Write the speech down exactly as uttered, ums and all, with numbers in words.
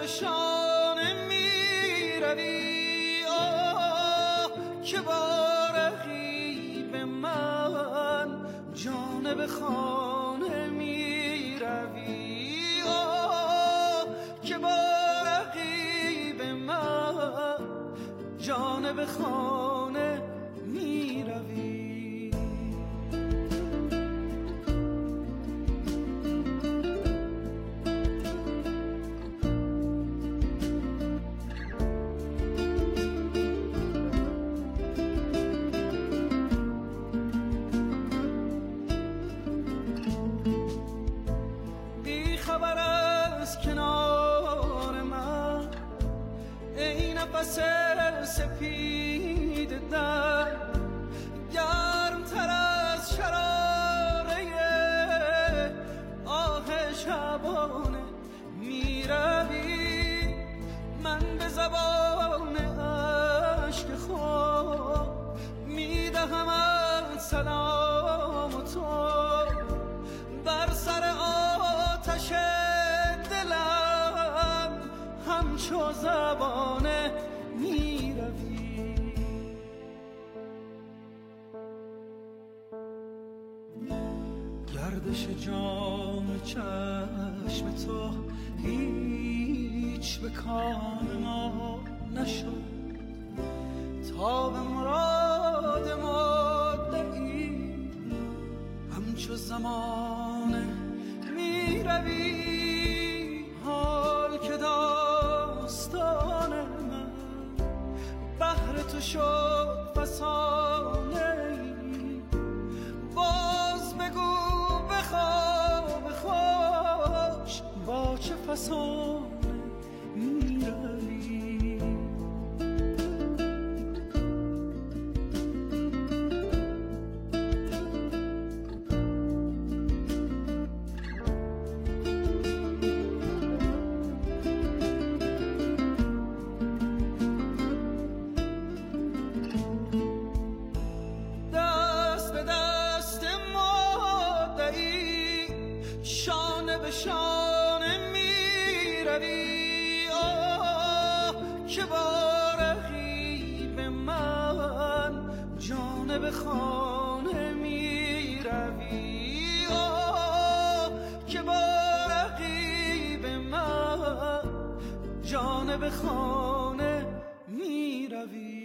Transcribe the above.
به شانه می روی، آه که با رقیب من جانب خانه می روی، آه که با رقیب من جانب خانه می روی. خبر از کنار من ای نفس سپید در، گرم تر از شراره آه شبانه می روی. من به زبان عشق خود می دهمت سلام و تو بر سر آتش دلم همچو زبانه می روی. گردش جام چشم تو هیچ به کام ما نشد، تا به مراد مدعی همچو زمانه می روی. حال که داستان من بهر تو شد فسانه ای، باز بگو بخواب خوش با چه فسانه می روی. شانه به شانه می روی، آه که با رقیب من جانب خانه می روی، آه که با رقیب من جانب خانه می روی.